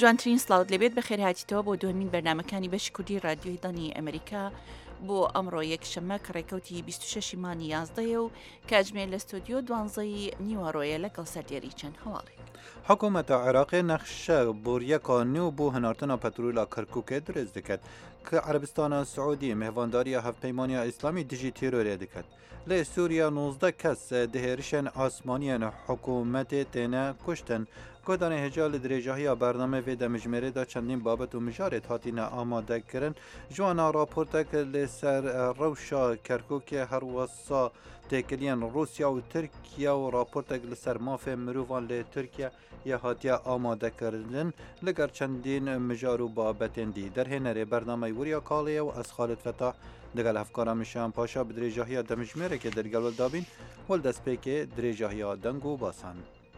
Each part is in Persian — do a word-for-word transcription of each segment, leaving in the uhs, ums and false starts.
جوانترین سلااوت لێبێت بە خێرهاتیتەوە بۆ دومین بەرنمەکانی بەشی کوردی رادیۆی دانی ئەمریکا بۆ ئەمڕۆ یەکشەممە کە ڕێکەوتی بیست و شەش مانی یازدەیە و کاتژمێر لە ستۆدیۆ دوانزەی نیوەڕۆیە لەگەڵ سەردێری چەند هەواڵێک. حکوومەتە عێراقی نەخشە بۆریەکە نێو بۆ هەنارتنا پەترولا کەرکووکێ درێژ دەکات کە عەربستانە سعودی مهوانداریە هەفپەیمانیا ئیسلامی دژی تێرۆرێ دەکات. لە سووریا نۆزدە کەس دهێرشێن ئاسمانیان حکوومەتێ تێنە کوشتن. گۆدانê hêja li dirêjahiya bername vê demijmêrê da çendîn babet û mijarê hatîne amadekirin ji wana raportek lê ser rewşa Kerkûkê her wesa têkiliyên Rûsya û Tirkiye û raportek li ser mafê mirovan lê Tirkiye yê hatiye amadekirin li ger çendîn mijar û babetên dî. Derhênerê bernameyê Wiriya Kalê û ez Xalid Fetah digel hevkara Mişan Paşa bi dirêjahiya demijmêrekê dergel dabîn wel destpêkê dirêjahiya deng û basan.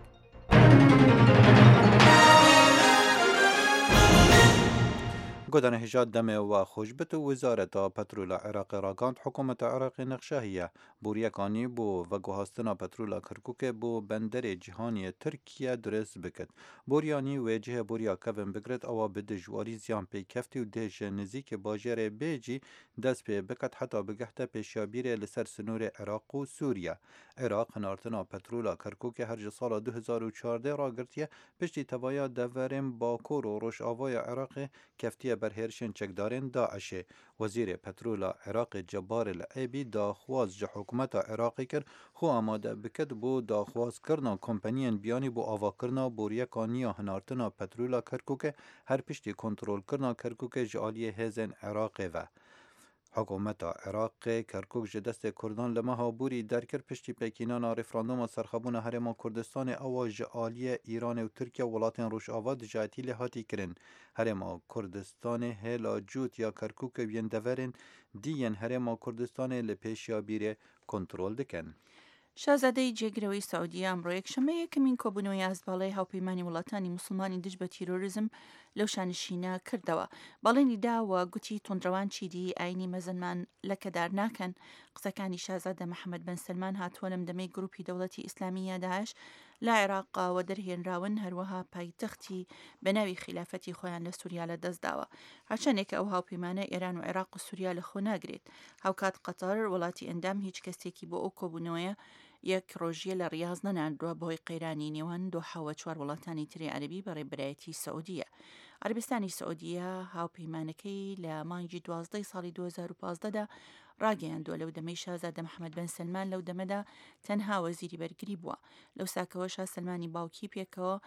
گۆدانە هێژا دەمێ و خۆشبەت و وزارەتە پەترولا عێراقی ڕاگەاند حکوومەتە عێراقی نەخشەهیە بوریەکانی بۆ vەگوهاستنا پەترولا کەرکووکê بۆ بەندەرê cîhaniyê Tirkiye durêst bikit. Boryanî wê cihê boriya kevin bigret ewa bi dijwarî ziyan pêkeftî û dê ji nizîkê bajêrê bê jî dest pê biket heta bigehte pêşiyabîrê li ser sinûrê Iraq û Sûriye. Iraq hinartina Petrola Kerkûkê her ji sala du hezar û çardê ragirtiye piştî tevaya deverên Bakur û Rojavaya Iraqê keftiye berhêrişên çekdarên Daişê. Wezîrê Petrola Iraqê Cebar el Eybî daxwaz ji hikûmeta Iraqê kir xwe amade bikit bû daxwazkirina kompaniyên biyanî bû avakirina boriyekaniya hinartina Petrola Kerkûkê her piştî kontrolkirina Kerkûkê ji aliyê hêzên Iraqê ve. حکوومەتە عێراقê Kerkûk ji destê Kurdan li meha Bûrî derkir piştî pêkînana rêferanduma serxebûna Herêma Kurdistanê ewa ji aliyê Îranê û Tirkiye welatên Rojava dijatî lê hatî kirin. Herêma Kurdistanê hêla cût ya Kerkûkê yên deverên dî yên Herêma Kurdistanê li pêşiyabîrê kontrol dikin. شازادەی جێگرەوەی سعودیە ئەمڕۆ یەکشەممە یەکەمین کۆبوونەوەی ئازباڵی هاوپەیمانی وڵاتانی موسڵمانی دژ بە تیرۆریزم لەو شانشینە کردەوە. باڵێنی داوە گوتی تۆندڕەوان چیدی ئاینی مەزنمان لەکەدار ناکەن. قسەکانی شازادە محەممەد بن سلمان هاتووە لەم دەمەی گروپی دەوڵەتی ئیسلامیە داعش لە عێراقەوە دەرهێنراون هەروەها پایتەختی بە ناوی خلافەتی خۆیان لە سووریا لە دەستداوە. هەرچەندێکە ئەو هاوپەیمانە ئێران و عێراق و سووریا لە خۆ ناگرێت. هاوکات قەتەر وڵاتی ئەندام هیچ کەسێکی بۆ ئەو کۆبوونەوەیە یەک ڕۆژیە لە ڕیاز نەناندووە بەهۆی قەیرانی نێوان دۆحەوە چوار وڵاتانی تری عەربی بە ڕێبەرایەتی سعودیە. عەربستانی سعودیە هاوپەیمانەکەی لە مانگی دوازدەی ساڵی دوو هەزار و پازدەدا ڕاگەیاندووە. لەو دەمەی شازادە محەممەد بن سلمان لەو دەمەدا تەنها وەزیری بەرگری بووە. لەو ساکەوە شا سلمانی باوکی پێکەوە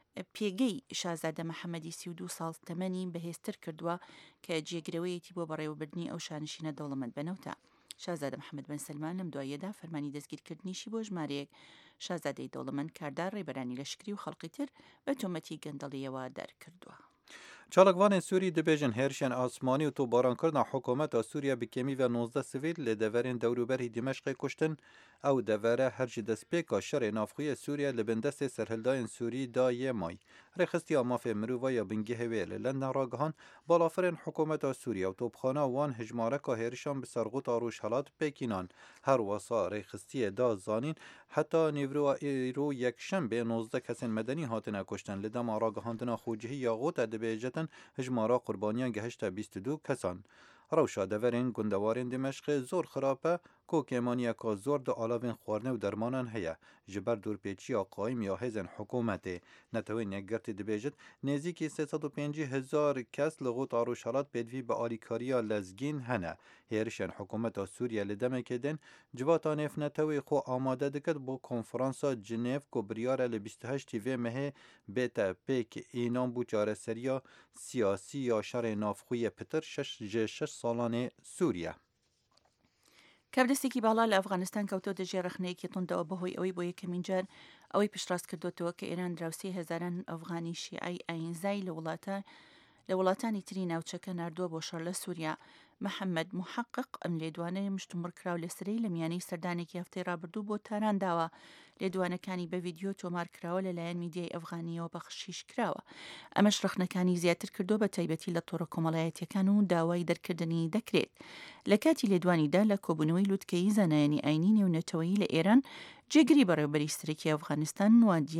پێگەی شازادە محەممەدی سی و دوو ساڵ تەمەنی بەهێزتر کردووە کە جێگرەوەیەتی بۆ بەڕێوەبردننی ئەو شانشینە دەوڵەمەند بنەوتە. شازادە محەممەد بن سلمان لەم دوایەدا فەرمانی دەستگیرکردنیشی بۆ ژمارەیەک شازادەی دەوڵەمەند کاردار ڕێبەرانی لەشکری و خەڵقی تر بە تۆمەتی گەندەڵیەوە دەرکردووە. Çalakvanên Sûrî dibêjin herişên asmanî û tûbarankarina hikûmeta Sûriya bi kemî ve nôzdeh sivîl lê deverên dewroberî Dimeshqê kuştin. Ew devere her ji destpêka şerê navxuyê Sûriya li bin destê serhildayên Sûrî da yê may. Rêxistiya mafê mirova ya bingehê wê li London ragihan balafirên hikûmeta Sûriya û topxana wan hejmareka hêrişan bi serxota Rojhilat pêkînan. Her wesa rêxistiyê da zanîn heta nîvroya îro yekşembê nôzdeh kesên medenî hatine kuştin. Li dema ragihandina xwecihî ya Gota dibêjetin hejmara qurbaniyan gehişte bîst û du kesan. Rewşa deverên gundewarên Dimeshqê zor xirab e ku kêmaniyeka zor di alavên xwarinê û dermanan heye. Ji ber dûrpêçiya qaîm ya hêzên hikûmetê netewên yekgirtî dibêjit nêzîkî sê sed û pêncî hezar kes li Gota Rojhilat pêdivî bi alîkariya lezgîn hene. Hêrişên hikûmeta Sûriya li demekê din civata nêfnetewê xwe amade dikit bo konferansa Cinêv ku biryar e li bîst û heştî vê mehê bête pêk înan bû çareseriya siyasî ya şerê navxuyê pitir şeş ji şeş salanê Sûriye. کابدەستێکی باڵا لە ئەفغانستان کەوتۆ دەژێ رەخنەیەکی تونندەوە بەهۆی ئەوەی بۆ یەکەمین جار ئەوەی پشتڕاست کردوتەوە کە ئێران دراوسێ هەزاران ئەفغانی شیعی ئاینزای لە وڵاتە لە وڵاتانی تری ناوچەکە ناردووە بۆ شەڕ لە سووریا. محەممەد محقق ئەم لێدوانەیە مشتومڕ کراو لەسەرەی لە میانەی سەردانێکی هەفتەی ڕابردوو بۆ تاران داوە. لێدوانەکانی بە ڤیدیۆ تۆمار کراوە لەلایەن میدیای ئەفغانیەوە بەخشیش کراوە. ئەمەش رەخنەکانی زیاتر کردو بە تایبەتی لە تۆڕە کۆمەڵایەتیەکان و داوای دەرکردنی دەکرێت. لە کاتی لێدوانیدا لە کۆبوونەوەی لووتکەی زانایانی ئاینی نێونەتەوەیی لە ئێران جێگری بەڕێوەبەری سەرەکی ئەفغانستان